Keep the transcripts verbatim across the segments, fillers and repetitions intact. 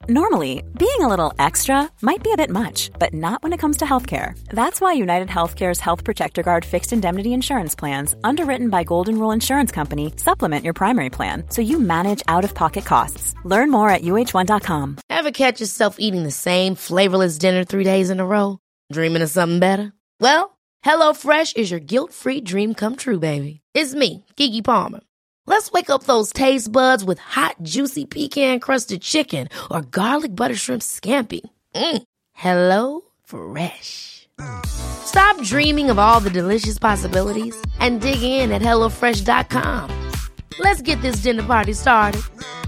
Normally, being a little extra might be a bit much, but not when it comes to healthcare. That's why United Healthcare's Health Protector Guard fixed indemnity insurance plans, underwritten by Golden Rule Insurance Company, supplement your primary plan so you manage out-of-pocket costs. Learn more at U H one dot com. Ever catch yourself eating the same flavorless dinner three days in a row? Dreaming of something better? Well, HelloFresh is your guilt-free dream come true, baby. It's me, Keke Palmer. Let's wake up those taste buds with hot, juicy pecan-crusted chicken or garlic butter shrimp scampi. Mm. Hello Fresh. Stop dreaming of all the delicious possibilities and dig in at hello fresh dot com. Let's get this dinner party started.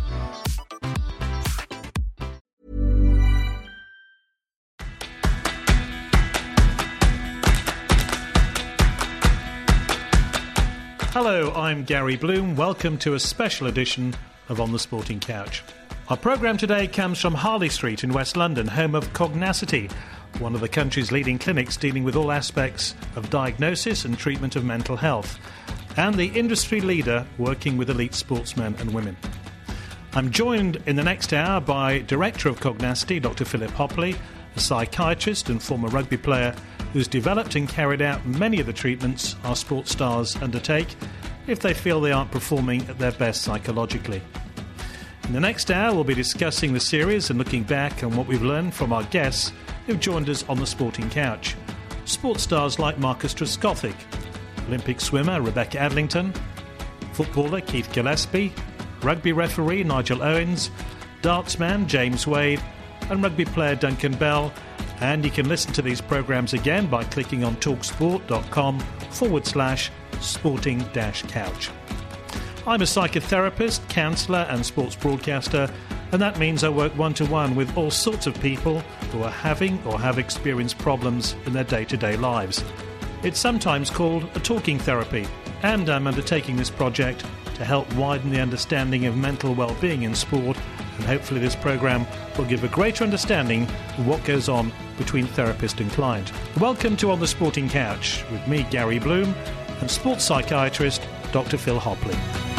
Hello, I'm Gary Bloom. Welcome to a special edition of On the Sporting Couch. Our programme today comes from Harley Street in West London, home of Cognacity, one of the country's leading clinics dealing with all aspects of diagnosis and treatment of mental health, and the industry leader working with elite sportsmen and women. I'm joined in the next hour by Director of Cognacity, Doctor Philip Hopley, a psychiatrist and former rugby player who's developed and carried out many of the treatments our sports stars undertake if they feel they aren't performing at their best psychologically. In the next hour, we'll be discussing the series and looking back on what we've learned from our guests who've joined us on the Sporting Couch. Sports stars like Marcus Trescothick, Olympic swimmer Rebecca Adlington, footballer Keith Gillespie, rugby referee Nigel Owens, dartsman James Wade, and rugby player Duncan Bell. And you can listen to these programmes again by clicking on talksport.com forward slash sporting dash couch. I'm a psychotherapist, counsellor and sports broadcaster, and that means I work one-to-one with all sorts of people who are having or have experienced problems in their day-to-day lives. It's sometimes called a talking therapy, and I'm undertaking this project to help widen the understanding of mental well-being in sport, and hopefully this programme will give a greater understanding of what goes on between therapist and client. Welcome to On the Sporting Couch with me, Gary Bloom, and sports psychiatrist Doctor Phil Hopley.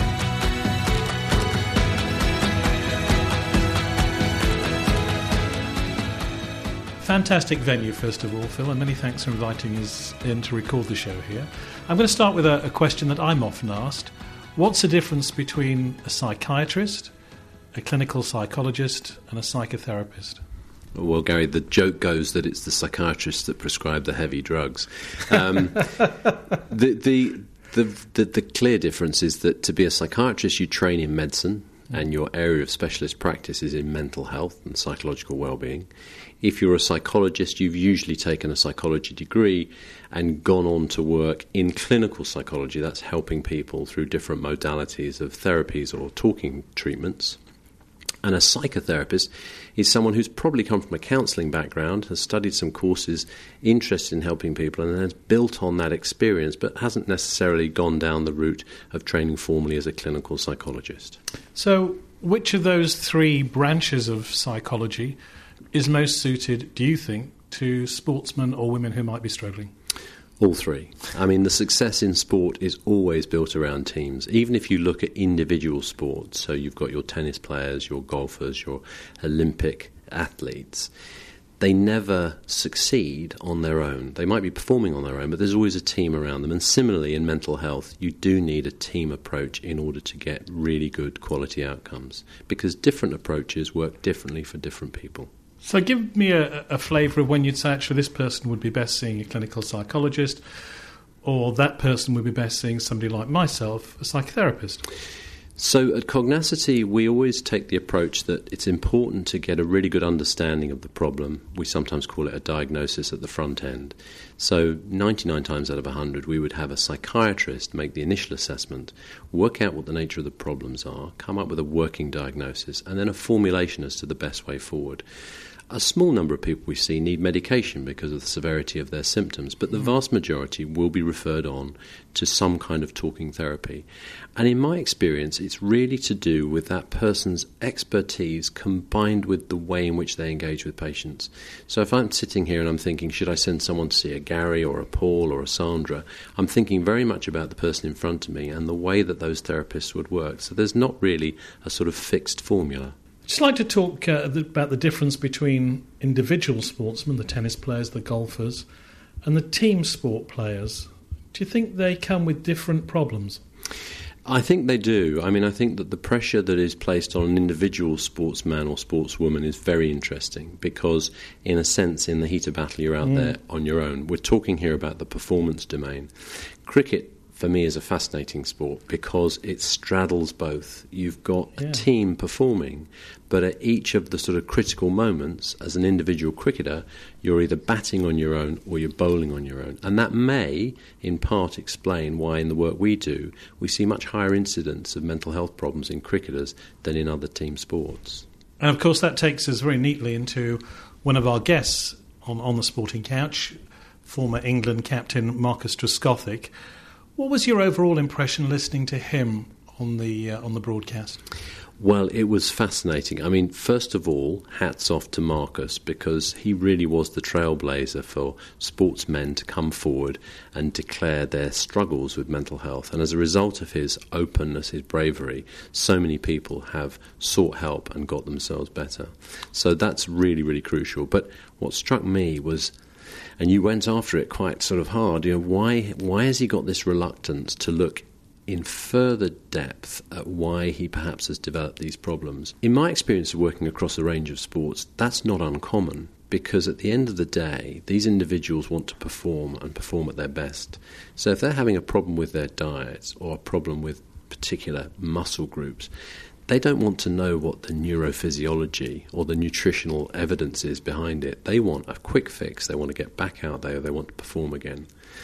Fantastic venue, first of all, Phil, and many thanks for inviting us in to record the show here. I'm going to start with a, a question that I'm often asked. What's the difference between a psychiatrist, a clinical psychologist, and a psychotherapist? Well, Gary, the joke goes that it's the psychiatrists that prescribe the heavy drugs. Um, the, the, the, the, the clear difference is that to be a psychiatrist, you train in medicine, and your area of specialist practice is in mental health and psychological well-being. If you're a psychologist, you've usually taken a psychology degree and gone on to work in clinical psychology. That's helping people through different modalities of therapies or talking treatments. And a psychotherapist is someone who's probably come from a counselling background, has studied some courses, interested in helping people, and has built on that experience, but hasn't necessarily gone down the route of training formally as a clinical psychologist. So, which of those three branches of psychology is most suited, do you think, to sportsmen or women who might be struggling? All three. I mean, the success in sport is always built around teams. Even if you look at individual sports, so you've got your tennis players, your golfers, your Olympic athletes, they never succeed on their own. They might be performing on their own, but there's always a team around them. And similarly, in mental health, you do need a team approach in order to get really good quality outcomes, because different approaches work differently for different people. So give me a, a flavour of when you'd say, actually, this person would be best seeing a clinical psychologist, or that person would be best seeing somebody like myself, a psychotherapist. So at Cognacity, we always take the approach that it's important to get a really good understanding of the problem. We sometimes call it a diagnosis at the front end. So ninety-nine times out of one hundred, we would have a psychiatrist make the initial assessment, work out what the nature of the problems are, come up with a working diagnosis, and then a formulation as to the best way forward. A small number of people we see need medication because of the severity of their symptoms, but the vast majority will be referred on to some kind of talking therapy. And in my experience, it's really to do with that person's expertise combined with the way in which they engage with patients. So if I'm sitting here and I'm thinking, should I send someone to see a Gary or a Paul or a Sandra, I'm thinking very much about the person in front of me and the way that those therapists would work. So there's not really a sort of fixed formula. Just like to talk uh, th- about the difference between individual sportsmen, the tennis players, the golfers, and the team sport players. Do you think they come with different problems? I think they do. I mean, I think that the pressure that is placed on an individual sportsman or sportswoman is very interesting because, in a sense, in the heat of battle, you're out mm. there on your own. We're talking here about the performance domain. Cricket, for me, is a fascinating sport because it straddles both. You've got yeah. a team performing, but at each of the sort of critical moments, as an individual cricketer, you're either batting on your own or you're bowling on your own. And that may, in part, explain why in the work we do, we see much higher incidence of mental health problems in cricketers than in other team sports. And of course that takes us very neatly into one of our guests on, on the Sporting Couch, former England captain Marcus Trescothick. What was your overall impression listening to him on the uh, on the broadcast? Well, it was fascinating. I mean, first of all, hats off to Marcus because he really was the trailblazer for sportsmen to come forward and declare their struggles with mental health. And as a result of his openness, his bravery, so many people have sought help and got themselves better. So that's really, really crucial. But what struck me was, and you went after it quite sort of hard, you know, why why has he got this reluctance to look in further depth at why he perhaps has developed these problems? In my experience of working across a range of sports, that's not uncommon because at the end of the day, these individuals want to perform and perform at their best. So if they're having a problem with their diets or a problem with particular muscle groups, they don't want to know what the neurophysiology or the nutritional evidence is behind it. They want a quick fix. They want to get back out there. They want to perform again.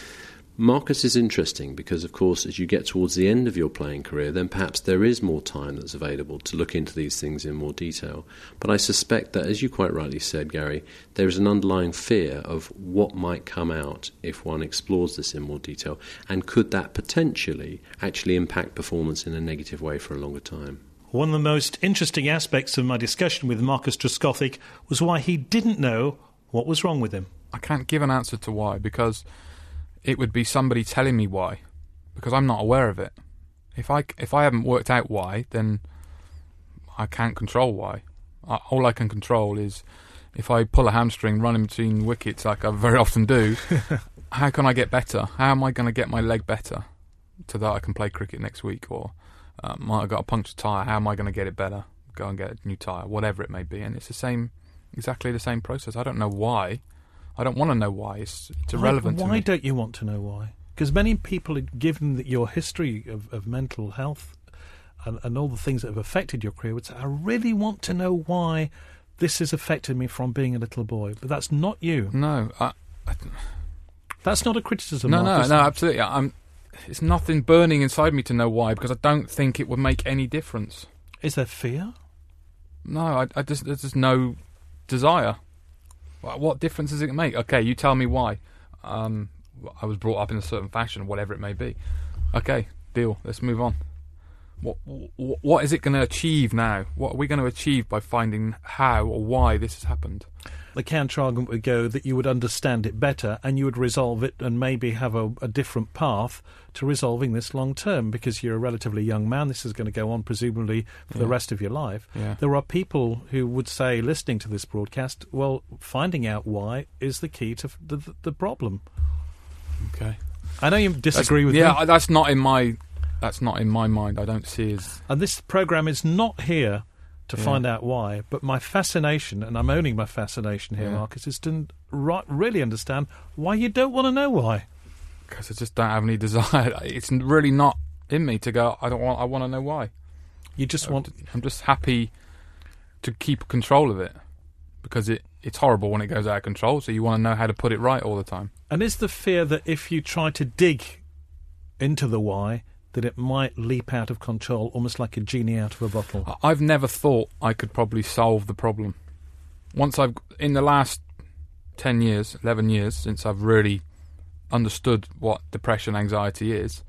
Marcus is interesting because, of course, as you get towards the end of your playing career, then perhaps there is more time that's available to look into these things in more detail. But I suspect that, as you quite rightly said, Gary, there is an underlying fear of what might come out if one explores this in more detail, and could that potentially actually impact performance in a negative way for a longer time. One of the most interesting aspects of my discussion with Marcus Trescothick was why he didn't know what was wrong with him. I can't give an answer to why, because it would be somebody telling me why, because I'm not aware of it. If I, if I haven't worked out why, then I can't control why. I, all I can control is if I pull a hamstring running between wickets like I very often do, how can I get better? How am I going to get my leg better so that I can play cricket next week? Or um, I've got a punctured tyre, how am I going to get it better? Go and get a new tyre, whatever it may be. And it's the same, exactly the same process. I don't know why. I don't want to know why. It's, it's irrelevant why, to why me. Why don't you want to know why? Because many people, given that your history of, of mental health and, and all the things that have affected your career, would say, I really want to know why this has affected me from being a little boy. But that's not you. No. I, I, that's not a criticism. No, Mark, no, no, absolutely. I'm, it's nothing burning inside me to know why, because I don't think it would make any difference. Is there fear? No, I, I just there's just no desire. What difference does it make? Okay, you tell me why. Um, I was brought up in a certain fashion, whatever it may be. Okay, deal. Let's move on. What what, what is it going to achieve now? What are we going to achieve by finding how or why this has happened? The counter argument would go that you would understand it better and you would resolve it and maybe have a, a different path to resolving this long term, because you're a relatively young man. This is going to go on presumably for yeah. the rest of your life. Yeah. There are people who would say, listening to this broadcast, well, finding out why is the key to the, the, the problem. Okay. I know you disagree that's, with yeah, me. Yeah, that's not in my that's not in my mind. I don't see as... And this programme is not here to yeah. find out why, but my fascination, and I'm owning my fascination here, yeah. Marcus, is to right, really understand why you don't want to know why. Because I just don't have any desire. It's really not in me to go, I don't want I want to know why. You just want... I'm just happy to keep control of it, because it, it's horrible when it goes out of control, so you want to know how to put it right all the time. And is the fear that if you try to dig into the why, that it might leap out of control, almost like a genie out of a bottle? I've never thought I could probably solve the problem. Once I've, in the last ten years, eleven years, since I've really understood what depression, anxiety is,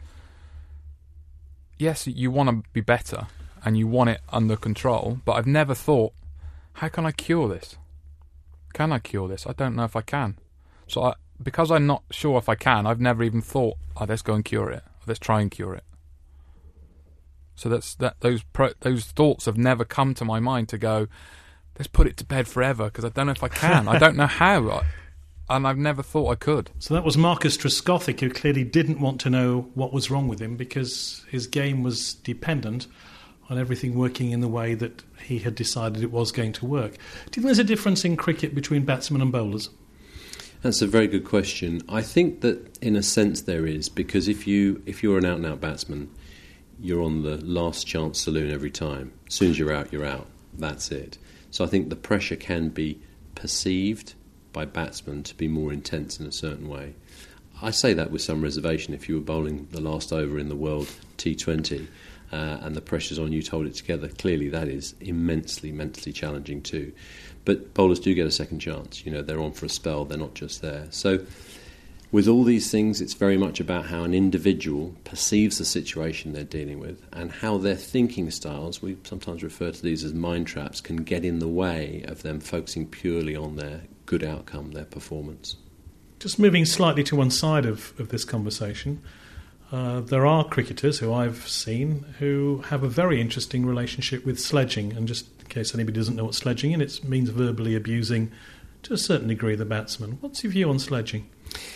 yes, you want to be better and you want it under control, but I've never thought, how can I cure this? Can I cure this? I don't know if I can. So I, because I'm not sure if I can, I've never even thought, oh, let's go and cure it. Let's try and cure it. So that's that. Those pro, those thoughts have never come to my mind to go, let's put it to bed forever, because I don't know if I can. I don't know how, I, and I've never thought I could. So that was Marcus Trescothick, who clearly didn't want to know what was wrong with him because his game was dependent on everything working in the way that he had decided it was going to work. Do you think there's a difference in cricket between batsmen and bowlers? That's a very good question. I think that in a sense there is, because if, you, if you're an out-and-out batsman, you're on the last chance saloon every time. As soon as you're out, you're out. That's it. So I think the pressure can be perceived by batsmen to be more intense in a certain way. I say that with some reservation. If you were bowling the last over in the World T twenty uh, and the pressure's on you to hold it together, clearly that is immensely mentally challenging too. But bowlers do get a second chance. You know, they're on for a spell, they're not just there. So with all these things, it's very much about how an individual perceives the situation they're dealing with and how their thinking styles, we sometimes refer to these as mind traps, can get in the way of them focusing purely on their good outcome, their performance. Just moving slightly to one side of, of this conversation, uh, there are cricketers who I've seen who have a very interesting relationship with sledging. And just in case anybody doesn't know what sledging is, it means verbally abusing, to a certain degree, the batsman. What's your view on sledging?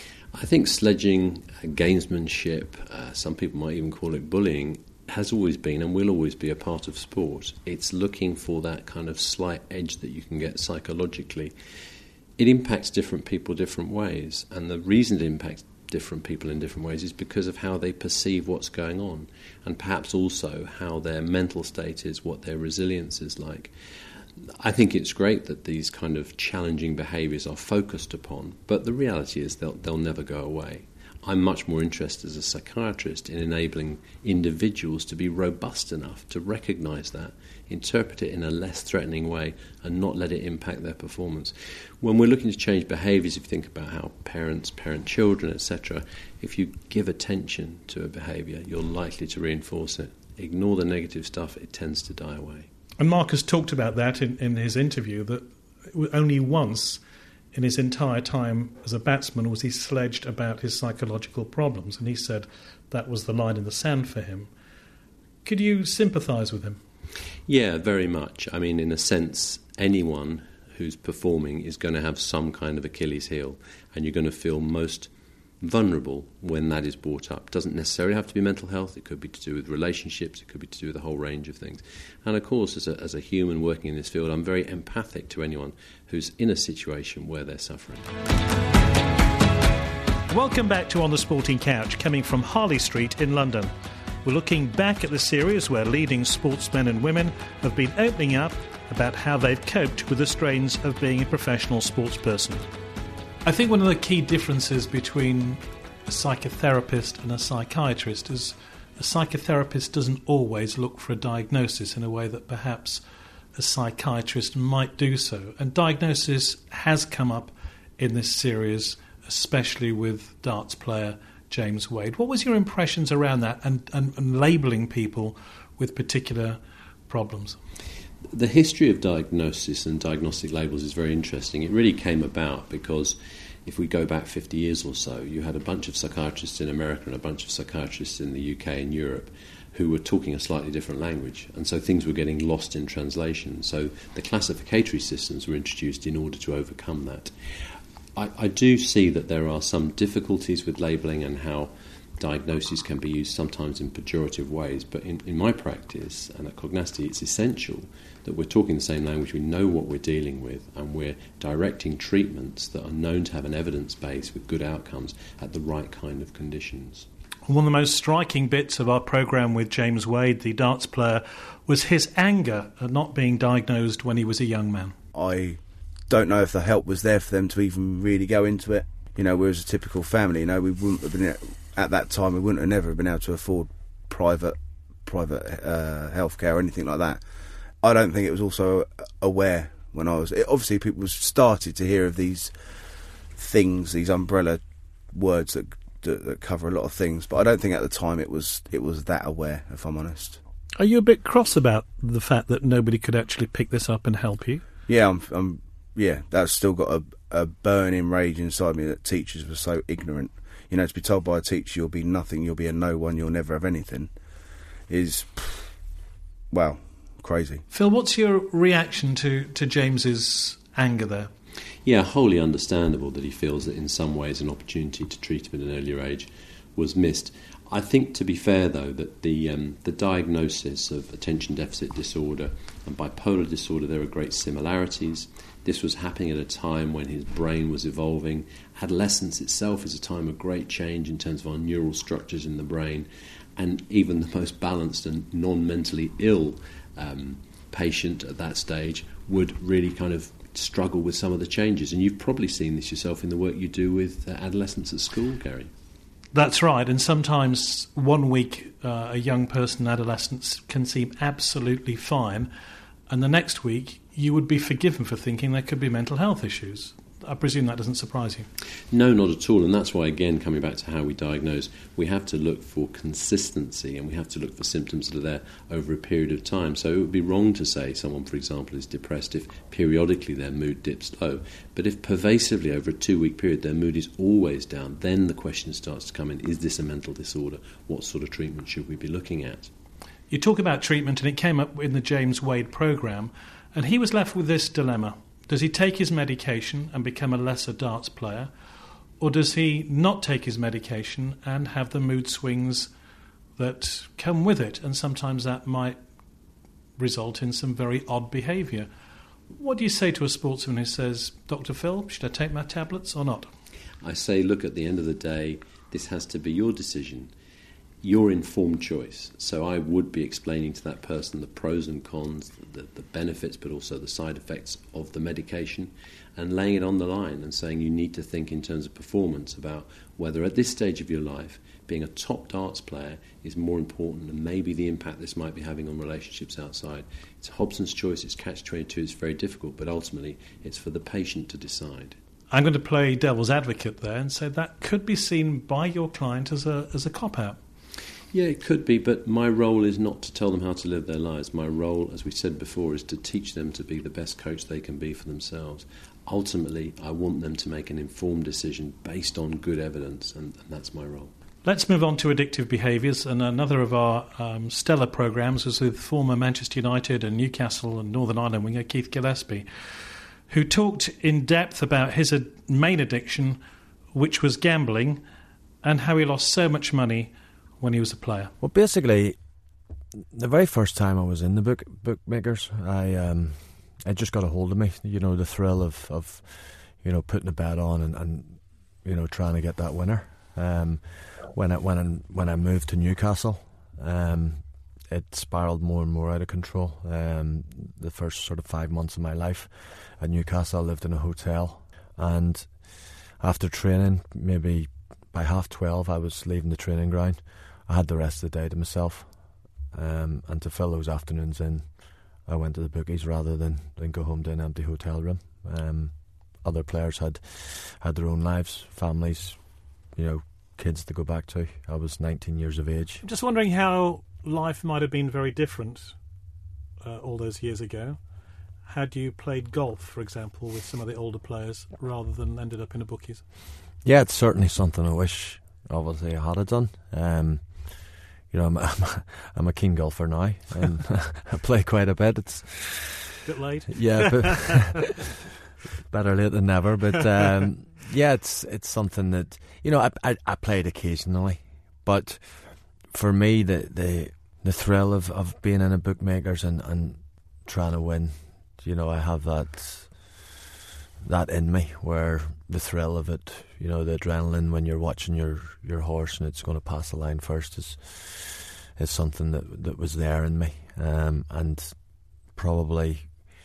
I think sledging, uh, gamesmanship, uh, some people might even call it bullying, has always been and will always be a part of sport. It's looking for that kind of slight edge that you can get psychologically. It impacts different people different ways, and the reason it impacts different people in different ways is because of how they perceive what's going on, and perhaps also how their mental state is, what their resilience is like. I think it's great that these kind of challenging behaviours are focused upon, but the reality is they'll, they'll never go away. I'm much more interested as a psychiatrist in enabling individuals to be robust enough to recognise that, interpret it in a less threatening way and not let it impact their performance. When we're looking to change behaviours, if you think about how parents parent children, et cetera, if you give attention to a behaviour, you're likely to reinforce it. Ignore the negative stuff, it tends to die away. And Marcus talked about that in, in his interview, that only once in his entire time as a batsman was he sledged about his psychological problems, and he said that was the line in the sand for him. Could you sympathise with him? Yeah, very much. I mean, in a sense, anyone who's performing is going to have some kind of Achilles heel, and you're going to feel most vulnerable when that is brought up. It doesn't necessarily have to be mental health. It could be to do with relationships. It could be to do with a whole range of things. And of course, as a, as a human working in this field, I'm very empathic to anyone who's in a situation where they're suffering. Welcome back to On the Sporting Couch, coming from Harley Street in London. We're looking back at the series where leading sportsmen and women have been opening up about how they've coped with the strains of being a professional sportsperson. I think one of the key differences between a psychotherapist and a psychiatrist is a psychotherapist doesn't always look for a diagnosis in a way that perhaps a psychiatrist might do so. And diagnosis has come up in this series, especially with darts player James Wade. What was your impressions around that and, and, and labelling people with particular problems? The history of diagnosis and diagnostic labels is very interesting. It really came about because if we go back fifty years or so, you had a bunch of psychiatrists in America and a bunch of psychiatrists in the U K and Europe who were talking a slightly different language, and so things were getting lost in translation. So the classificatory systems were introduced in order to overcome that. I, I do see that there are some difficulties with labelling and how diagnoses can be used sometimes in pejorative ways, but in, in my practice and at Cognacity, it's essential that we're talking the same language, we know what we're dealing with, and we're directing treatments that are known to have an evidence base with good outcomes at the right kind of conditions. One of the most striking bits of our programme with James Wade, the darts player, was his anger at not being diagnosed when he was a young man. I don't know if the help was there for them to even really go into it. You know, we was a typical family, you know, we wouldn't have been, at that time, we wouldn't have never been able to afford private private uh, healthcare or anything like that. I don't think it was also aware when I was... It, obviously, people started to hear of these things, these umbrella words that, that that cover a lot of things, but I don't think at the time it was it was that aware, if I'm honest. Are you a bit cross about the fact that nobody could actually pick this up and help you? Yeah, I'm... I'm yeah, that's still got a, a burning rage inside me that teachers were so ignorant. You know, to be told by a teacher you'll be nothing, you'll be a no one, you'll never have anything, is... well, crazy. Phil, what's your reaction to, to James's anger there? Yeah, wholly understandable that he feels that in some ways an opportunity to treat him at an earlier age was missed. I think, to be fair, though, that the um, the diagnosis of attention deficit disorder and bipolar disorder, there are great similarities. This was happening at a time when his brain was evolving. Adolescence itself is a time of great change in terms of our neural structures in the brain, and even the most balanced and non-mentally ill um, patient at that stage would really kind of struggle with some of the changes. And you've probably seen this yourself in the work you do with uh, adolescents at school, Gary. That's right, and sometimes one week uh, a young person, adolescent, can seem absolutely fine, and the next week you would be forgiven for thinking there could be mental health issues. I presume that doesn't surprise you. No, not at all, and that's why, again, coming back to how we diagnose, we have to look for consistency and we have to look for symptoms that are there over a period of time. So it would be wrong to say someone, for example, is depressed if periodically their mood dips low. But if pervasively over a two-week period their mood is always down, then the question starts to come in, is this a mental disorder? What sort of treatment should we be looking at? You talk about treatment, and it came up in the James Wade programme, and he was left with this dilemma. Does he take his medication and become a lesser darts player, or does he not take his medication and have the mood swings that come with it? And sometimes that might result in some very odd behaviour. What do you say to a sportsman who says, Doctor Phil, should I take my tablets or not? I say, look, at the end of the day, this has to be your decision, your informed choice. So I would be explaining to that person the pros and cons, the, the benefits, but also the side effects of the medication, and laying it on the line and saying you need to think in terms of performance about whether at this stage of your life being a top darts player is more important than maybe the impact this might be having on relationships outside. It's Hobson's choice, it's catch twenty-two, it's very difficult, but ultimately it's for the patient to decide. I'm going to play devil's advocate there and say that could be seen by your client as a as a cop-out. Yeah, it could be, but my role is not to tell them how to live their lives. My role, as we said before, is to teach them to be the best coach they can be for themselves. Ultimately, I want them to make an informed decision based on good evidence, and, and that's my role. Let's move on to addictive behaviours, and another of our um, stellar programmes was with former Manchester United and Newcastle and Northern Ireland winger Keith Gillespie, who talked in depth about his ad- main addiction, which was gambling, and how he lost so much money when he was a player. Well, basically, the very first time I was in the book bookmakers, I um, it just got a hold of me. You know, the thrill of, of you know, putting a bet on and, and you know, trying to get that winner. Um, when I when I, when I moved to Newcastle, um, it spiralled more and more out of control. Um, the first sort of five months of my life at Newcastle, I lived in a hotel, and after training, maybe by half twelve, I was leaving the training ground. I had the rest of the day to myself, um, and to fill those afternoons in, I went to the bookies rather than, than go home to an empty hotel room. Um, other players had had their own lives, families, you know, kids to go back to. I was nineteen years of age. I'm just wondering how life might have been very different uh, all those years ago had you played golf, for example, with some of the older players rather than ended up in a bookies. Yeah, it's certainly something I wish, obviously, I had done. Um, you know, I'm, I'm, a, I'm a keen golfer now, and I play quite a bit. It's a bit late. Yeah, but better late than never. But um, yeah, it's it's something that, you know, I, I I played occasionally, but for me, the the the thrill of, of being in a bookmakers and, and trying to win, you know, I have that that in me, where the thrill of it, you know, the adrenaline when you're watching your, your horse and it's going to pass the line first is is something that that was there in me, um, and probably,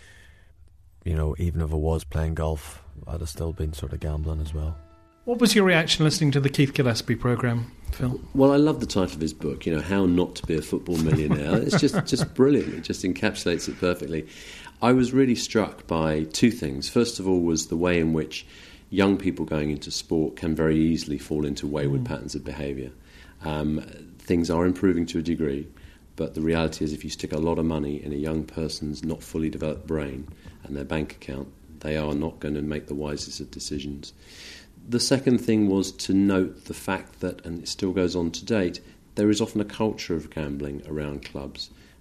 you know, even if I was playing golf, I'd have still been sort of gambling as well. What was your reaction listening to the Keith Gillespie programme, Phil? Well, I love the title of his book, you know, How Not to Be a Football Millionaire. It's just, just brilliant. It just encapsulates it perfectly. I was really struck by two things. First of all was the way in which young people going into sport can very easily fall into wayward mm. patterns of behaviour. Um, things are improving to a degree, but the reality is if you stick a lot of money in a young person's not fully developed brain and their bank account, they are not going to make the wisest of decisions. The second thing was to note the fact that, and it still goes on to date, there is often a culture of gambling around clubs.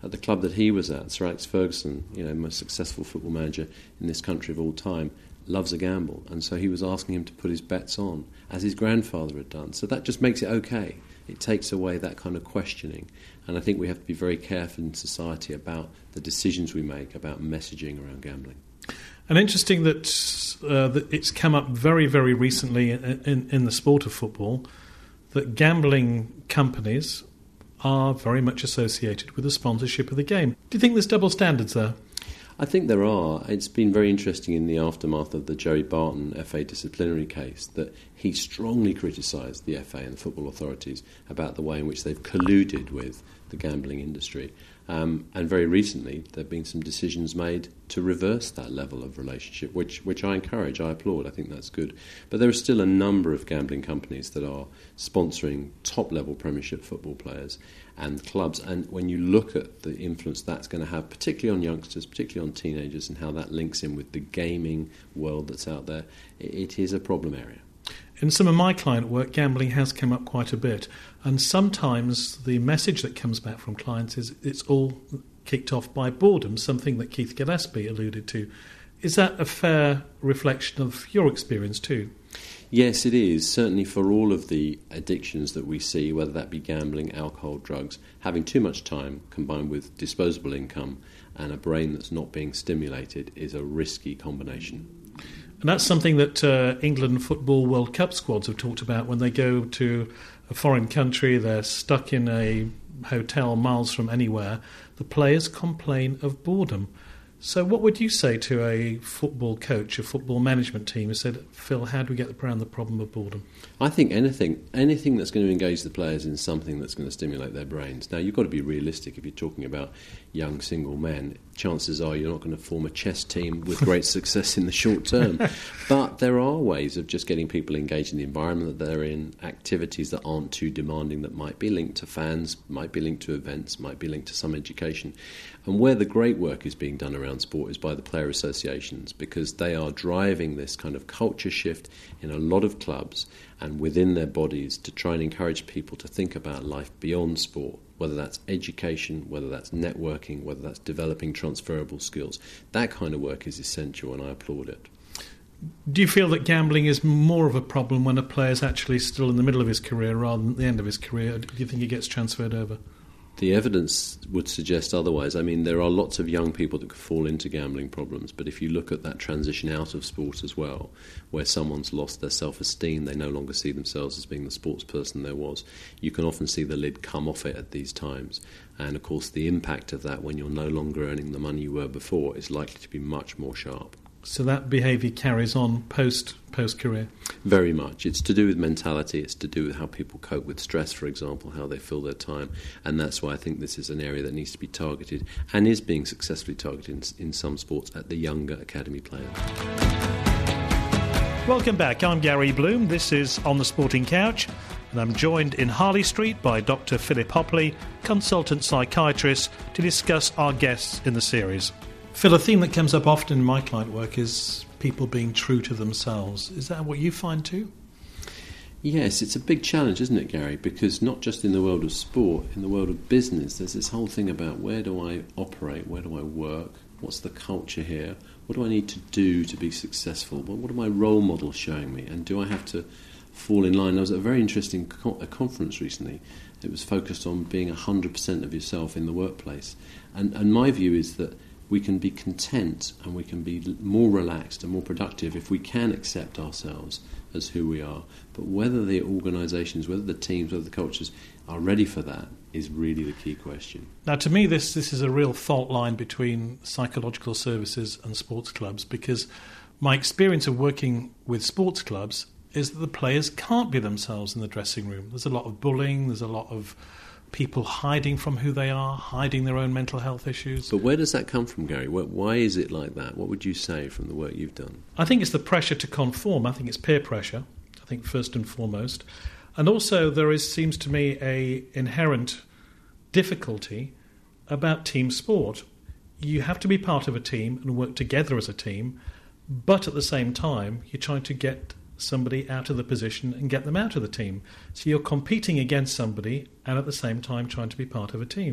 at the club that he was at, Sir Alex Ferguson, you know, most successful football manager in this country of all time, loves a gamble, and so he was asking him to put his bets on, as his grandfather had done. So that just makes it okay. It takes away that kind of questioning, and I think we have to be very careful in society about the decisions we make about messaging around gambling. And interesting that, uh, that it's come up very, very recently in, in, in the sport of football that gambling companies are very much associated with the sponsorship of the game. Do you think there's double standards there? I think there are. It's been very interesting in the aftermath of the Jerry Barton F A disciplinary case that he strongly criticised the F A and the football authorities about the way in which they've colluded with the gambling industry. Um, and very recently there have been some decisions made to reverse that level of relationship, which, which I encourage, I applaud, I think that's good. But there are still a number of gambling companies that are sponsoring top-level Premiership football players and clubs, and when you look at the influence that's going to have, particularly on youngsters, particularly on teenagers, and how that links in with the gaming world that's out there, it is a problem area. In some of my client work, gambling has come up quite a bit, and sometimes the message that comes back from clients is it's all kicked off by boredom, something that Keith Gillespie alluded to. Is that a fair reflection of your experience too? Yes, it is. Certainly for all of the addictions that we see, whether that be gambling, alcohol, drugs, having too much time combined with disposable income and a brain that's not being stimulated is a risky combination. And that's something that uh, England Football World Cup squads have talked about when they go to a foreign country, they're stuck in a hotel miles from anywhere. The players complain of boredom. So what would you say to a football coach, a football management team who said, Phil, how do we get around the problem of boredom? I think anything anything that's going to engage the players in something that's going to stimulate their brains. Now, you've got to be realistic. If you're talking about young single men, chances are you're not going to form a chess team with great success in the short term. But there are ways of just getting people engaged in the environment that they're in, activities that aren't too demanding, that might be linked to fans, might be linked to events, might be linked to some education. And where the great work is being done around sport is by the player associations, because they are driving this kind of culture shift in a lot of clubs and within their bodies to try and encourage people to think about life beyond sport, whether that's education, whether that's networking, whether that's developing transferable skills. That kind of work is essential, and I applaud it. Do you feel that gambling is more of a problem when a player's actually still in the middle of his career rather than at the end of his career? Do you think he gets transferred over? The evidence would suggest otherwise. I mean, there are lots of young people that could fall into gambling problems, but if you look at that transition out of sport as well, where someone's lost their self-esteem, they no longer see themselves as being the sports person there was, you can often see the lid come off it at these times. And, of course, the impact of that when you're no longer earning the money you were before is likely to be much more sharp. So that behaviour carries on post post career? Very much. It's to do with mentality, it's to do with how people cope with stress, for example, how they fill their time, and that's why I think this is an area that needs to be targeted and is being successfully targeted in, in some sports at the younger academy players. Welcome back. I'm Gary Bloom. This is On the Sporting Couch, and I'm joined in Harley Street by Doctor Philip Hopley, consultant psychiatrist, to discuss our guests in the series. Phil, a theme that comes up often in my client work is people being true to themselves. Is that what you find too? Yes, it's a big challenge, isn't it, Gary? Because not just in the world of sport, in the world of business, there's this whole thing about where do I operate, where do I work, what's the culture here, what do I need to do to be successful, what, what are my role models showing me, and do I have to fall in line? There was a very interesting co- a conference recently. It was focused on being one hundred percent of yourself in the workplace. And, and my view is that we can be content and we can be more relaxed and more productive if we can accept ourselves as who we are. But whether the organisations, whether the teams, whether the cultures are ready for that is really the key question. Now, to me, this, this is a real fault line between psychological services and sports clubs, because my experience of working with sports clubs is that the players can't be themselves in the dressing room. There's a lot of bullying, there's a lot of people hiding from who they are, hiding their own mental health issues. But where does that come from, Gary? Why is it like that? What would you say from the work you've done? I think it's the pressure to conform. I think it's peer pressure, I think first and foremost. And also there is, seems to me, a inherent difficulty about team sport. You have to be part of a team and work together as a team, but at the same time you're trying to get somebody out of the position and get them out of the team. So you're competing against somebody and at the same time trying to be part of a team.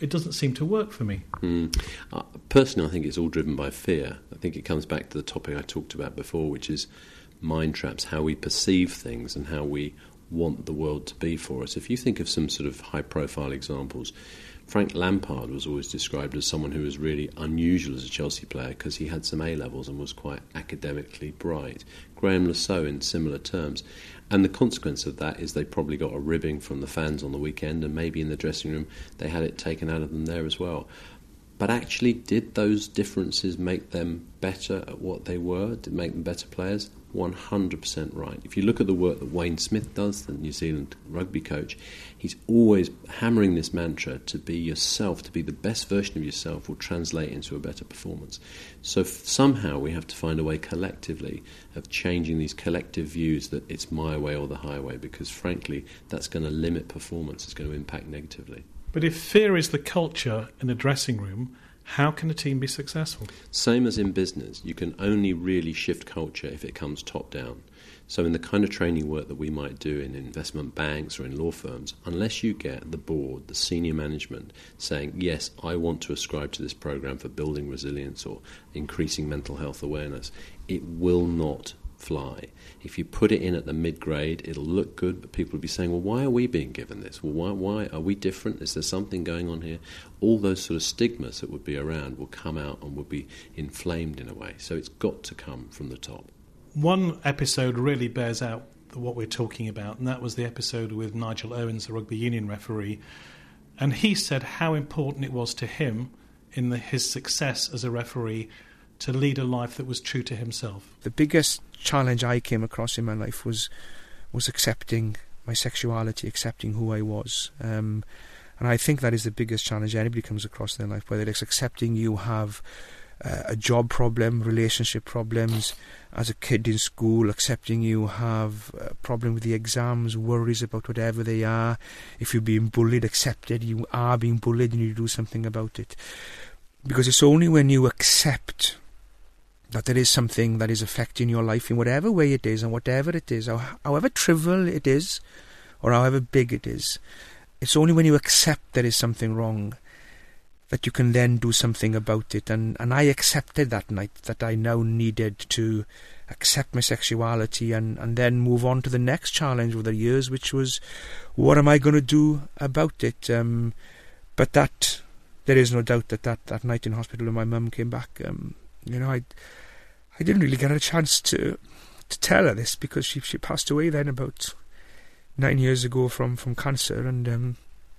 it doesn't seem to work for me. Mm. Uh, personally, I think it's all driven by fear. I think it comes back to the topic I talked about before, which is mind traps, how we perceive things and how we want the world to be for us. If you think of some sort of high-profile examples, Frank Lampard was always described as someone who was really unusual as a Chelsea player because he had some A-levels and was quite academically bright. Graham Lasso in similar terms. And the consequence of that is they probably got a ribbing from the fans on the weekend, and maybe in the dressing room they had it taken out of them there as well. But actually, did those differences make them better at what they were? Did it make them better players? one hundred percent right. If you look at the work that Wayne Smith does, the New Zealand rugby coach, he's always hammering this mantra: to be yourself, to be the best version of yourself will translate into a better performance. So f- somehow we have to find a way collectively of changing these collective views that it's my way or the highway, because frankly that's going to limit performance, it's going to impact negatively. But if fear is the culture in the dressing room, how can a team be successful? Same as in business, you can only really shift culture if it comes top down. So in the kind of training work that we might do in investment banks or in law firms, unless you get the board, the senior management, saying, yes, I want to ascribe to this program for building resilience or increasing mental health awareness, it will not fly. If you put it in at the mid-grade, it'll look good, but people will be saying, well, why are we being given this? Well, why, why are we different? Is there something going on here? All those sort of stigmas that would be around will come out and will be inflamed in a way. So it's got to come from the top. One episode really bears out what we're talking about, and that was the episode with Nigel Owens, the rugby union referee. And he said how important it was to him in the, his success as a referee to lead a life that was true to himself. The biggest challenge I came across in my life was was accepting my sexuality, accepting who I was. Um, and I think that is the biggest challenge anybody comes across in their life, whether it's accepting you have uh, a job problem, relationship problems, as a kid in school, accepting you have a problem with the exams, worries about whatever they are. If you're being bullied, accept it. You are being bullied and you do something about it. Because it's only when you accept that there is something that is affecting your life in whatever way it is and whatever it is, or however trivial it is or however big it is, it's only when you accept there is something wrong that you can then do something about it. And, and I accepted that night that I now needed to accept my sexuality and, and then move on to the next challenge over the years, which was, what am I going to do about it? Um, but that, there is no doubt that that, that night in hospital when my mum came back, um, you know, I I didn't really get a chance to to tell her this because she she passed away then about nine years ago from, from cancer, and um,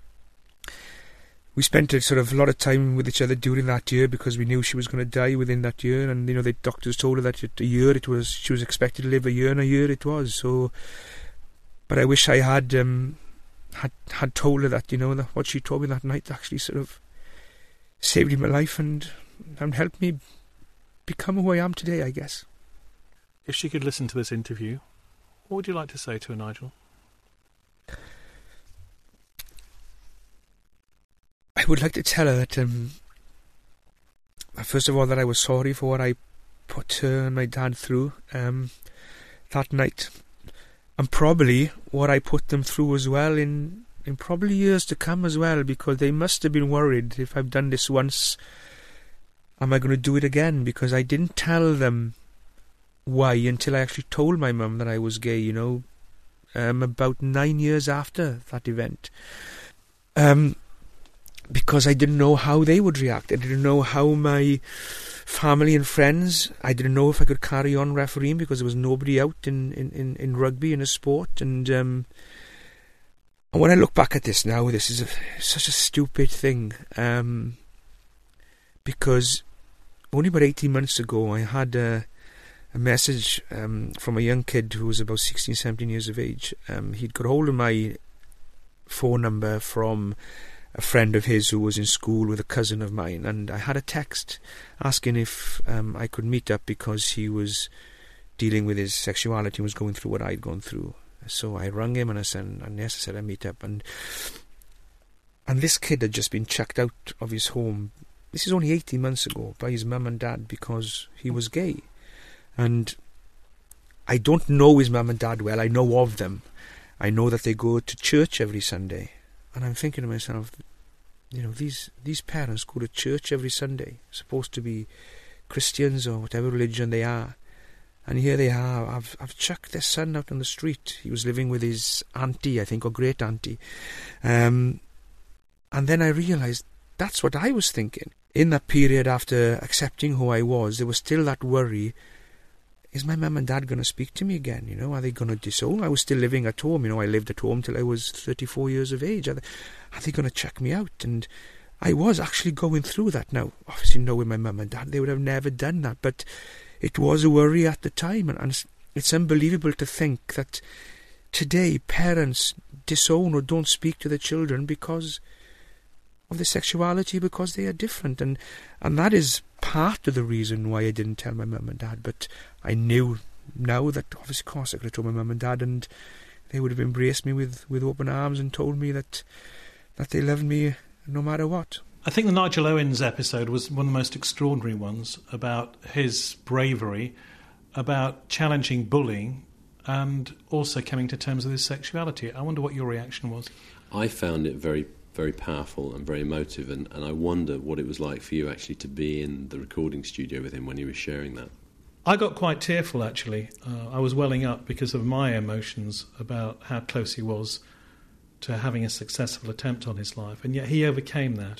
we spent a sort of a lot of time with each other during that year because we knew she was going to die within that year, and you know the doctors told her that it, a year it was she was expected to live a year, and a year it was. So, but I wish I had um, had had told her that, you know, that what she told me that night actually sort of saved my life and and helped me become who I am today, I guess. If she could listen to this interview, what would you like to say to her, Nigel? I would like to tell her that, um, first of all, that I was sorry for what I put her and my dad through um, that night, and probably what I put them through as well in, in probably years to come as well, because they must have been worried, if I've done this once, am I going to do it again? Because I didn't tell them why until I actually told my mum that I was gay, you know, um, about nine years after that event. Um, because I didn't know how they would react. I didn't know how my family and friends, I didn't know if I could carry on refereeing because there was nobody out in, in, in, in rugby, in a sport. And, um, and when I look back at this now, this is a, such a stupid thing. Um... Because only about eighteen months ago I had a, a message um, from a young kid who was about sixteen, seventeen years of age. Um, he'd got hold of my phone number from a friend of his who was in school with a cousin of mine, and I had a text asking if um, I could meet up because he was dealing with his sexuality and was going through what I'd gone through. So I rang him and I said, and yes, I said I'd meet up. And, and this kid had just been chucked out of his home. This is only eighteen months ago, by his mum and dad, because he was gay. And I don't know his mum and dad well. I know of them. I know that they go to church every Sunday. And I'm thinking to myself, you know, these these parents go to church every Sunday, supposed to be Christians or whatever religion they are, and here they are. I've I've chucked their son out on the street. He was living with his auntie, I think, or great auntie, um, and then I realised that's what I was thinking in that period after accepting who I was. There was still that worry. Is my mum and dad going to speak to me again? You know, are they going to disown? I was still living at home. You know, I lived at home till I was thirty-four years of age. Are they, are they going to chuck me out? And I was actually going through that now. Obviously, knowing my mum and dad, they would have never done that. But it was a worry at the time. And, and it's unbelievable to think that today parents disown or don't speak to their children because of their sexuality, because they are different. And, and that is part of the reason why I didn't tell my mum and dad. But I knew now that, obviously, of course, I could have told my mum and dad, and they would have embraced me with, with open arms and told me that that they loved me no matter what. I think the Nigel Owens episode was one of the most extraordinary ones, about his bravery, about challenging bullying, and also coming to terms with his sexuality. I wonder what your reaction was. I found it very very powerful and very emotive, and, and I wonder what it was like for you actually to be in the recording studio with him when he was sharing that. I got quite tearful, actually. Uh, I was welling up because of my emotions about how close he was to having a successful attempt on his life, and yet he overcame that.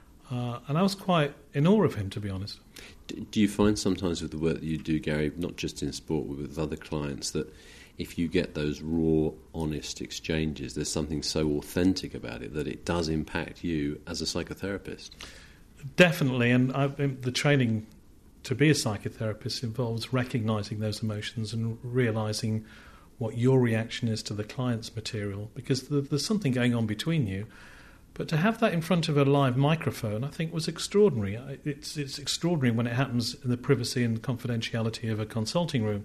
Uh, and I was quite in awe of him, to be honest. Do, do you find sometimes with the work that you do, Gary, not just in sport, but with other clients, that if you get those raw, honest exchanges, there's something so authentic about it that it does impact you as a psychotherapist? Definitely, and I, the training to be a psychotherapist involves recognising those emotions and realising what your reaction is to the client's material, because there's something going on between you. But to have that in front of a live microphone, I think, was extraordinary. It's, it's extraordinary when it happens in the privacy and confidentiality of a consulting room.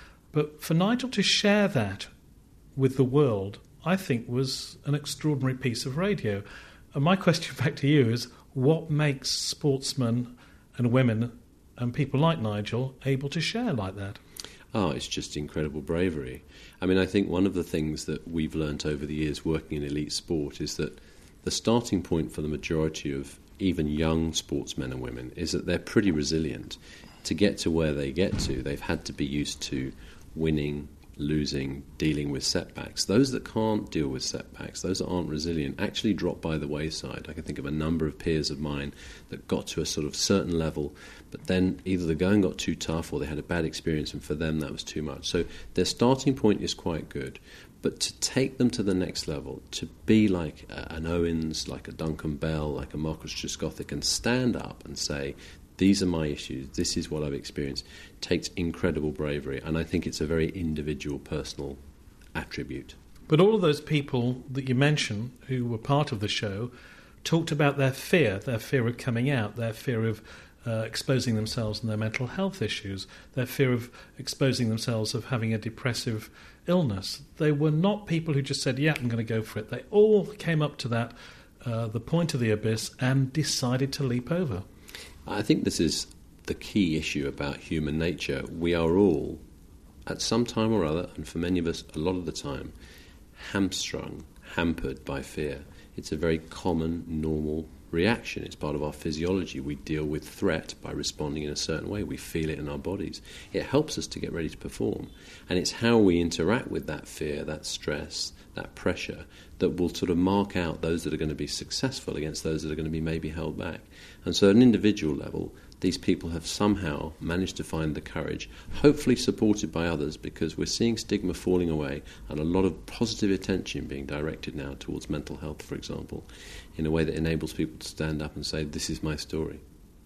But for Nigel to share that with the world, I think, was an extraordinary piece of radio. And my question back to you is, what makes sportsmen and women and people like Nigel able to share like that? Oh, it's just incredible bravery. I mean, I think one of the things that we've learnt over the years working in elite sport is that the starting point for the majority of even young sportsmen and women is that they're pretty resilient. To get to where they get to, they've had to be used to winning, losing, dealing with setbacks. Those that can't deal with setbacks, those that aren't resilient, actually drop by the wayside. I can think of a number of peers of mine that got to a sort of certain level, but then either the going got too tough or they had a bad experience, and for them that was too much. So their starting point is quite good, but to take them to the next level, to be like an Owens, like a Duncan Bell, like a Marcus Trescothick, and stand up and say, these are my issues, this is what I've experienced, takes incredible bravery, and I think it's a very individual, personal attribute. But all of those people that you mentioned who were part of the show talked about their fear, their fear of coming out, their fear of uh, exposing themselves and their mental health issues, their fear of exposing themselves of having a depressive illness. They were not people who just said, yeah, I'm going to go for it. They all came up to that, uh, the point of the abyss, and decided to leap over. I think this is the key issue about human nature. We are all, at some time or other, and for many of us a lot of the time, hamstrung, hampered by fear. It's a very common, normal reaction. It's part of our physiology. We deal with threat by responding in a certain way. We feel it in our bodies. It helps us to get ready to perform. And it's how we interact with that fear, that stress, that pressure, that will sort of mark out those that are going to be successful against those that are going to be maybe held back. And so at an individual level, these people have somehow managed to find the courage, hopefully supported by others, because we're seeing stigma falling away and a lot of positive attention being directed now towards mental health, for example, in a way that enables people to stand up and say, this is my story.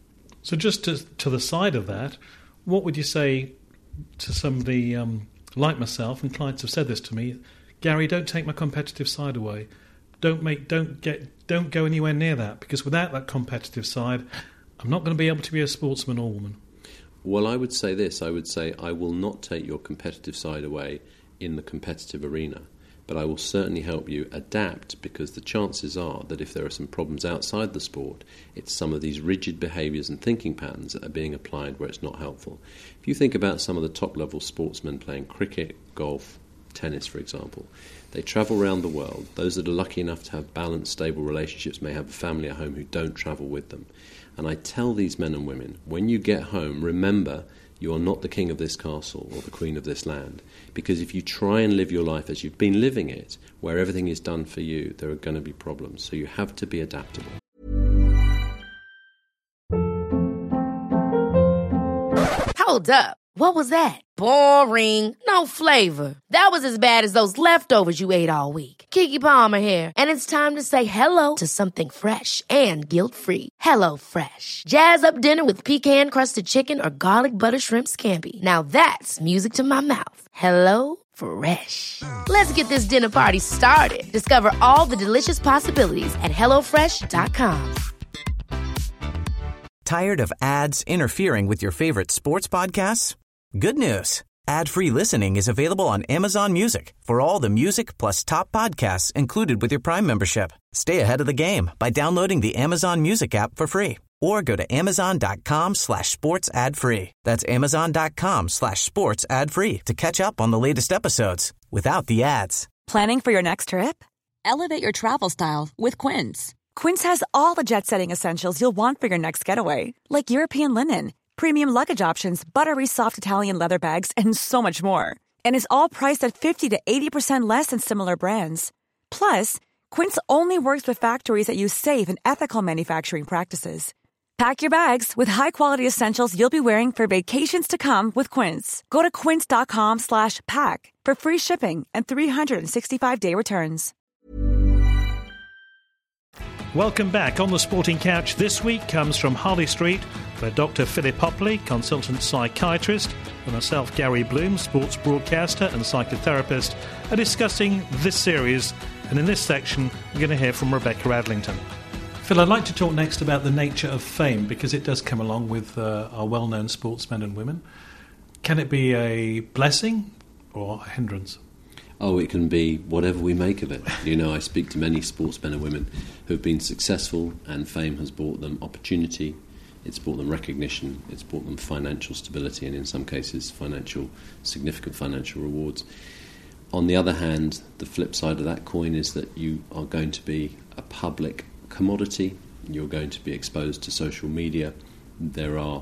So just to, to the side of that, what would you say to somebody um, like myself, and clients have said this to me, Gary, don't take my competitive side away. Don't make, don't get, don't go anywhere near that, because without that competitive side, I'm not going to be able to be a sportsman or woman. Well, I would say this. I would say I will not take your competitive side away in the competitive arena, but I will certainly help you adapt, because the chances are that if there are some problems outside the sport, it's some of these rigid behaviours and thinking patterns that are being applied where it's not helpful. If you think about some of the top-level sportsmen playing cricket, golf, tennis, for example, They travel around the world. Those that are lucky enough to have balanced, stable relationships may have a family at home who don't travel with them. And I tell these men and women, when you get home, remember you are not the king of this castle or the queen of this land. Because if you try and live your life as you've been living it, where everything is done for you, there are going to be problems. So you have to be adaptable. Hold up. What was that? Boring. No flavor. That was as bad as those leftovers you ate all week. Keke Palmer here, and it's time to say hello to something fresh and guilt-free. Hello Fresh. Jazz up dinner with pecan-crusted chicken or garlic butter shrimp scampi. Now that's music to my mouth. Hello Fresh. Let's get this dinner party started. Discover all the delicious possibilities at hello fresh dot com. Tired of ads interfering with your favorite sports podcasts? Good news. Ad-free listening is available on Amazon Music for all the music plus top podcasts included with your Prime membership. Stay ahead of the game by downloading the Amazon Music app for free or go to amazon.com slash sports ad free. That's amazon.com slash sports ad free to catch up on the latest episodes without the ads. Planning for your next trip? Elevate your travel style with Quince. Quince has all the jet-setting essentials you'll want for your next getaway, like European linen, premium luggage options, buttery soft Italian leather bags, and so much more. And is all priced at fifty to eighty percent less than similar brands. Plus, Quince only works with factories that use safe and ethical manufacturing practices. Pack your bags with high-quality essentials you'll be wearing for vacations to come with Quince. Go to quince.com slash pack for free shipping and three sixty-five day returns. Welcome back. On the Sporting Couch this week comes from Harley Street, where Doctor Philip Hopley, consultant psychiatrist, and myself, Gary Bloom, sports broadcaster and psychotherapist, are discussing this series. And in this section, we're going to hear from Rebecca Adlington. Phil, I'd like to talk next about the nature of fame, because it does come along with uh, our well-known sportsmen and women. Can it be a blessing or a hindrance? Oh, it can be whatever we make of it. You know, I speak to many sportsmen and women who have been successful, and fame has brought them opportunity, it's brought them recognition, it's brought them financial stability, and in some cases financial, significant financial rewards. On the other hand, the flip side of that coin is that you are going to be a public commodity, you're going to be exposed to social media. There are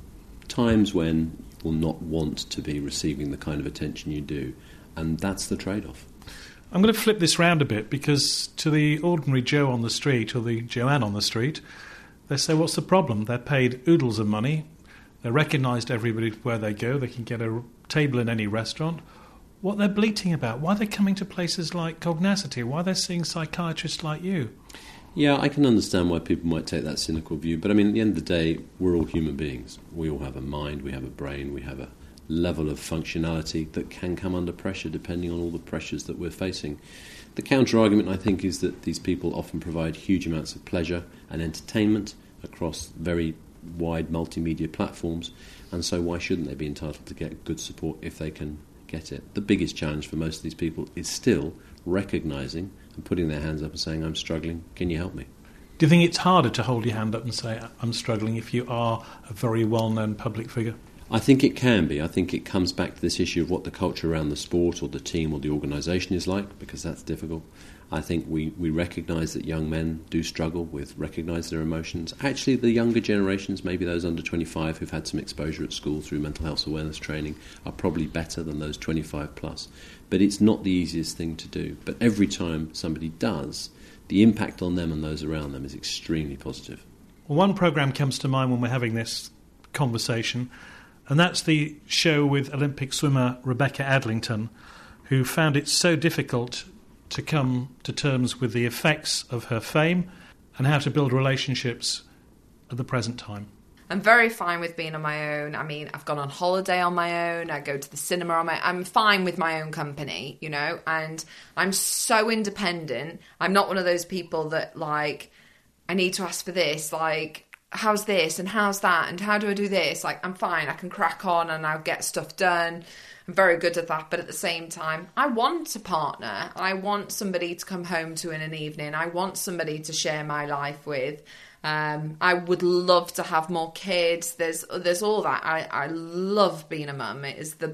times when you will not want to be receiving the kind of attention you do, and that's the trade-off. I'm going to flip this round a bit, because to the ordinary Joe on the street or the Joanne on the street, they say, what's the problem? They're paid oodles of money, they're recognised everybody where they go, they can get a table in any restaurant. What they're bleating about, why they're coming to places like Cognacity, why they're seeing psychiatrists like you. Yeah, I can understand why people might take that cynical view, but I mean, at the end of the day, we're all human beings. We all have a mind, we have a brain, we have a level of functionality that can come under pressure depending on all the pressures that we're facing. The counter-argument, I think, is that these people often provide huge amounts of pleasure and entertainment across very wide multimedia platforms, and so why shouldn't they be entitled to get good support if they can get it? The biggest challenge for most of these people is still recognising and putting their hands up and saying, I'm struggling, can you help me? Do you think it's harder to hold your hand up and say, I'm struggling, if you are a very well-known public figure? I think it can be. I think it comes back to this issue of what the culture around the sport or the team or the organisation is like, because that's difficult. I think we, we recognise that young men do struggle with recognise their emotions. Actually, the younger generations, maybe those under twenty-five who've had some exposure at school through mental health awareness training, are probably better than those twenty-five plus. But it's not the easiest thing to do. But every time somebody does, the impact on them and those around them is extremely positive. Well, one programme comes to mind when we're having this conversation, and that's the show with Olympic swimmer Rebecca Adlington, who found it so difficult to come to terms with the effects of her fame and how to build relationships at the present time. I'm very fine with being on my own. I mean, I've gone on holiday on my own. I go to the cinema on my own. I'm fine with my own company, you know, and I'm so independent. I'm not one of those people that, like, I need to ask for this, like, how's this and how's that and how do I do this? Like, I'm fine. I can crack on and I'll get stuff done. I'm very good at that. But at the same time, I want a partner. I want somebody to come home to in an evening. I want somebody to share my life with. Um, I would love to have more kids. There's there's all that. I, I love being a mum. It is the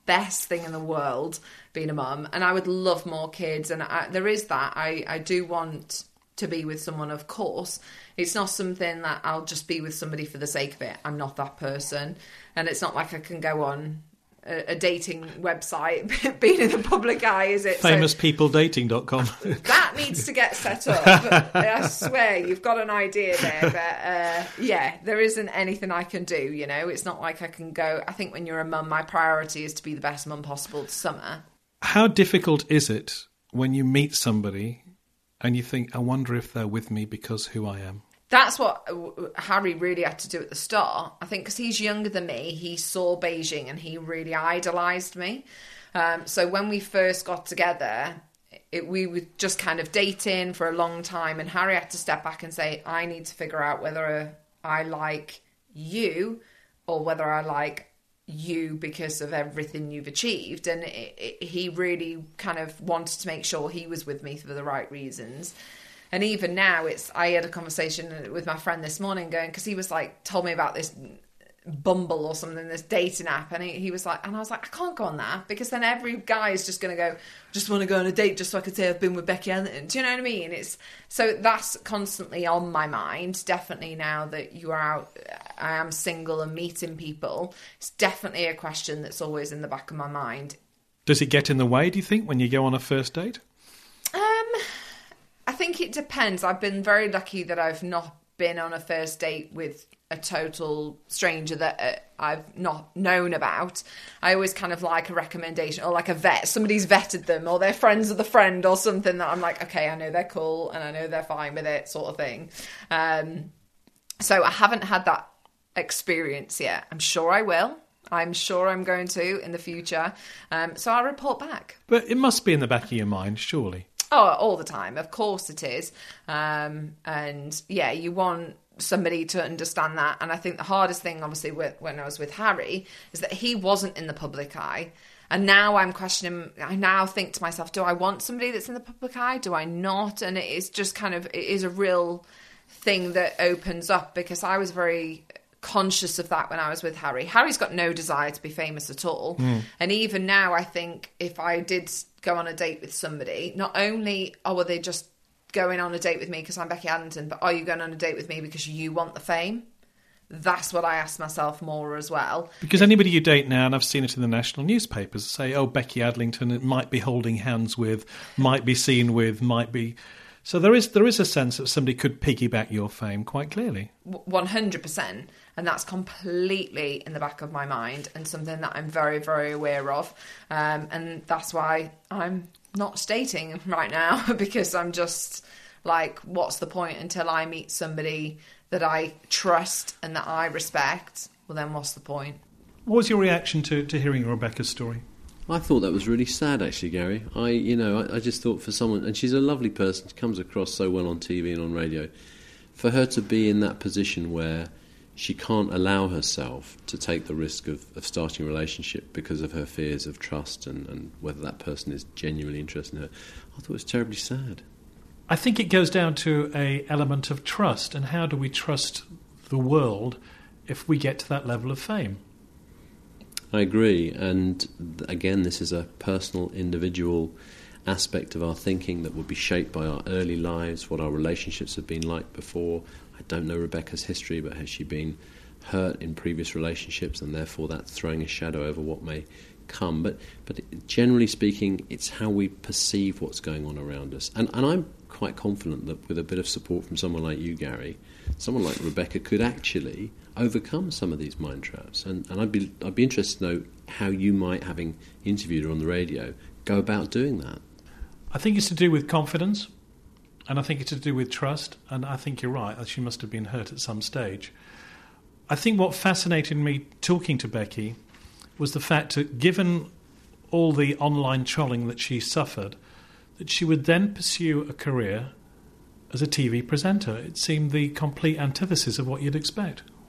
best thing in the world, being a mum, and I would love more kids, and I, there is that. I, I do want to be with someone, of course. It's not something that I'll just be with somebody for the sake of it. I'm not that person, and it's not like I can go on a, a dating website being in the public eye, is it? famous people dating dot com. That needs to get set up. I swear, you've got an idea there, but uh, yeah, there isn't anything I can do, you know. It's not like I can go, I think when you're a mum, my priority is to be the best mum possible to Summer. How difficult is it when you meet somebody and you think, I wonder if they're with me because who I am? That's what Harry really had to do at the start. I think because he's younger than me, he saw Beijing and he really idolised me. Um, so when we first got together, it, we were just kind of dating for a long time, and Harry had to step back and say, I need to figure out whether I like you or whether I like you because of everything you've achieved. And it, it, he really kind of wanted to make sure he was with me for the right reasons. And even now, it's I had a conversation with my friend this morning going, because he was like, told me about this Bumble or something, this dating app, and he, he was like, and I was like, I can't go on that, because then every guy is just going to go, just want to go on a date just so I could say I've been with Becky Adlington. Do you know what I mean? It's so that's constantly on my mind. Definitely now that you are out, I am single and meeting people, it's definitely a question that's always in the back of my mind. Does it get in the way, do you think, when you go on a first date? Um... I think it depends. I've been very lucky that I've not been on a first date with a total stranger that uh, I've not known about. I always kind of like a recommendation, or like a vet. Somebody's vetted them, or they're friends of the friend or something that I'm like, okay, I know they're cool and I know they're fine with it, sort of thing. Um, so I haven't had that experience yet. I'm sure I will. I'm sure I'm going to in the future. Um, so I'll report back. But it must be in the back of your mind, surely. Oh, all the time. Of course it is. Um, and yeah, you want somebody to understand that. And I think the hardest thing, obviously, with, when I was with Harry, is that he wasn't in the public eye. And now I'm questioning, I now think to myself, do I want somebody that's in the public eye? Do I not? And it is just kind of, it is a real thing that opens up, because I was very conscious of that when I was with Harry. Harry's got no desire to be famous at all. Mm. And even now, I think if I did go on a date with somebody, not only oh, are they just going on a date with me because I'm Becky Adlington, but are you going on a date with me because you want the fame? That's what I ask myself more as well. Because anybody you date now, and I've seen it in the national newspapers, say, oh, Becky Adlington, it might be holding hands with, might be seen with, might be... So there is there is a sense that somebody could piggyback your fame quite clearly. one hundred percent. And that's completely in the back of my mind, and something that I'm very, very aware of. Um, and that's why I'm not dating right now, because I'm just like, what's the point until I meet somebody that I trust and that I respect? Well, then what's the point? What was your reaction to, to hearing Rebecca's story? I thought that was really sad, actually, Gary. I, you know, I, I just thought for someone, and she's a lovely person, she comes across so well on T V and on radio, for her to be in that position where she can't allow herself to take the risk of, of starting a relationship because of her fears of trust and, and whether that person is genuinely interested in her. I thought it was terribly sad. I think it goes down to an element of trust, and how do we trust the world if we get to that level of fame? I agree, and again, this is a personal, individual aspect of our thinking that will be shaped by our early lives, what our relationships have been like before. I don't know Rebecca's history, but has she been hurt in previous relationships, and therefore that's throwing a shadow over what may come. But but generally speaking, it's how we perceive what's going on around us. And, and I'm quite confident that with a bit of support from someone like you, Gary, someone like Rebecca could actually overcome some of these mind traps. And, and I'd be I'd be interested to know how you might, having interviewed her on the radio, go about doing that. I think it's to do with confidence, and I think it's to do with trust, and I think you're right, she must have been hurt at some stage. I think what fascinated me talking to Becky was the fact that, given all the online trolling that she suffered, that she would then pursue a career as a T V presenter. It seemed the complete antithesis of what you'd expect.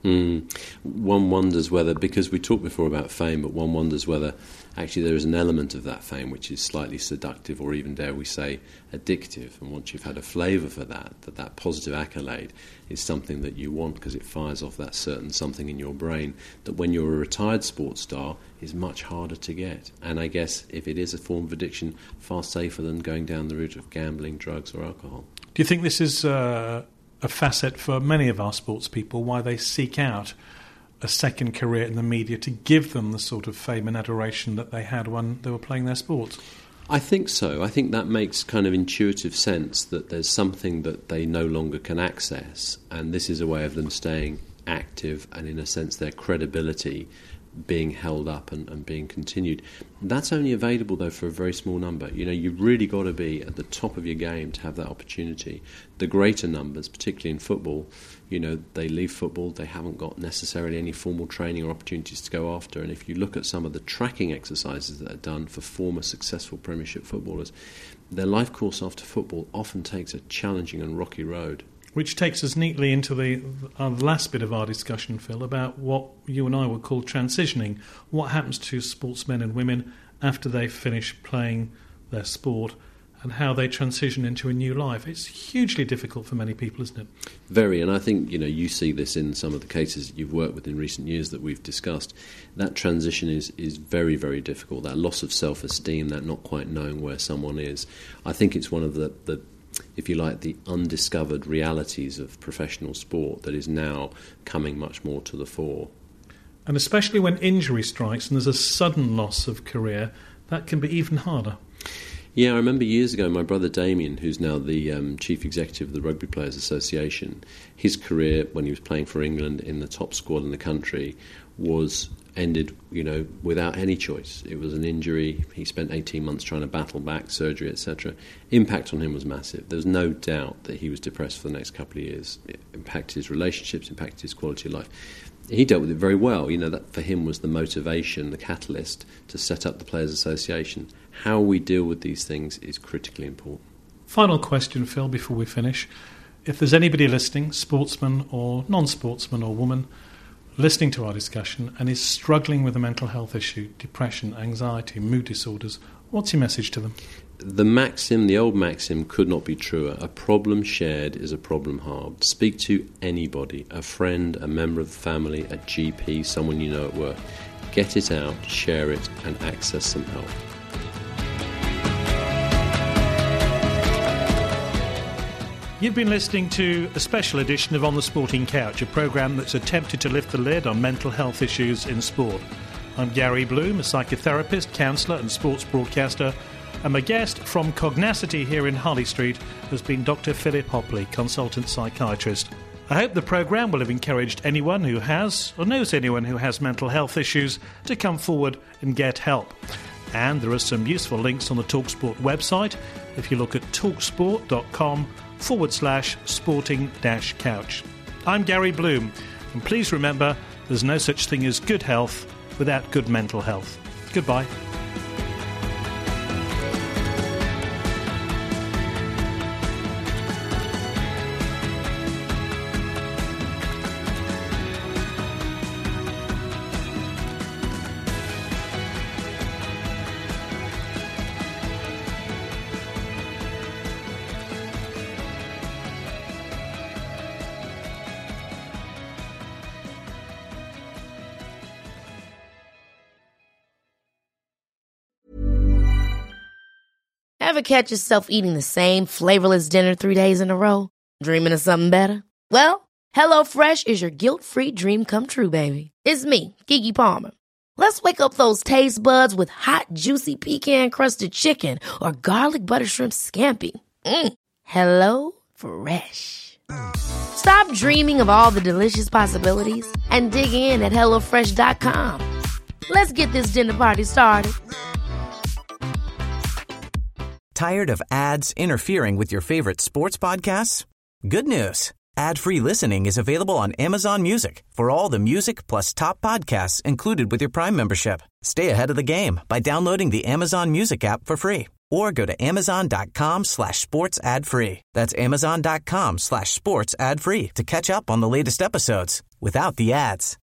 Mm. One wonders whether, because we talked before about fame, but one wonders whether actually there is an element of that fame which is slightly seductive or even, dare we say, addictive. And once you've had a flavour for that, that that positive accolade is something that you want because it fires off that certain something in your brain that when you're a retired sports star is much harder to get. And I guess if it is a form of addiction, far safer than going down the route of gambling, drugs or alcohol. Do you think this is uh, a facet for many of our sports people, why they seek out a second career in the media to give them the sort of fame and adoration that they had when they were playing their sports? I think so. I think that makes kind of intuitive sense that there's something that they no longer can access, and this is a way of them staying active and, in a sense, their credibility being held up and, and being continued. That's only available, though, for a very small number. You know, you've really got to be at the top of your game to have that opportunity. The greater numbers, particularly in football, you know, they leave football, they haven't got necessarily any formal training or opportunities to go after. And if you look at some of the tracking exercises that are done for former successful Premiership footballers, their life course after football often takes a challenging and rocky road. Which takes us neatly into the uh, last bit of our discussion, Phil, about what you and I would call transitioning. What happens to sportsmen and women after they finish playing their sport and how they transition into a new life. It's hugely difficult for many people, isn't it? Very, and I think, you know, you see this in some of the cases that you've worked with in recent years that we've discussed. That transition is, is very, very difficult. That loss of self-esteem, that not quite knowing where someone is. I think it's one of the, the if you like, the undiscovered realities of professional sport that is now coming much more to the fore. And especially when injury strikes and there's a sudden loss of career, that can be even harder. Yeah, I remember years ago my brother Damien, who's now the um, chief executive of the Rugby Players Association, his career when he was playing for England in the top squad in the country was ended, you know, without any choice. It was an injury. He spent eighteen months trying to battle back, surgery, et cetera. Impact on him was massive. There's no doubt that he was depressed for the next couple of years. It impacted his relationships, impacted his quality of life. He dealt with it very well. You know, that for him was the motivation, the catalyst to set up the Players Association. How we deal with these things is critically important. Final question, Phil, before we finish. If there's anybody listening, sportsman or non-sportsman or woman, listening to our discussion and is struggling with a mental health issue, depression, anxiety, mood disorders, what's your message to them? The maxim, the old maxim, could not be truer. A problem shared is a problem halved. Speak to anybody, a friend, a member of the family, a G P, someone you know at work. Get it out, share it, and access some help. You've been listening to a special edition of On the Sporting Couch, a programme that's attempted to lift the lid on mental health issues in sport. I'm Gary Bloom, a psychotherapist, counsellor and sports broadcaster, and my guest from Cognacity here in Harley Street has been Doctor Philip Hopley, consultant psychiatrist. I hope the programme will have encouraged anyone who has, or knows anyone who has mental health issues, to come forward and get help. And there are some useful links on the TalkSport website if you look at talksport.com forward slash sporting dash couch. I'm Gary Bloom, and please remember there's no such thing as good health without good mental health. Goodbye. Ever catch yourself eating the same flavorless dinner three days in a row? Dreaming of something better? Well, HelloFresh is your guilt-free dream come true, baby. It's me, Keke Palmer. Let's wake up those taste buds with hot, juicy pecan-crusted chicken or garlic butter shrimp scampi. Mm. Hello Fresh. Stop dreaming of all the delicious possibilities and dig in at hello fresh dot com. Let's get this dinner party started. Tired of ads interfering with your favorite sports podcasts? Good news. Ad-free listening is available on Amazon Music for all the music plus top podcasts included with your Prime membership. Stay ahead of the game by downloading the Amazon Music app for free or go to amazon.com slash sports ad free. That's amazon.com slash sports ad free to catch up on the latest episodes without the ads.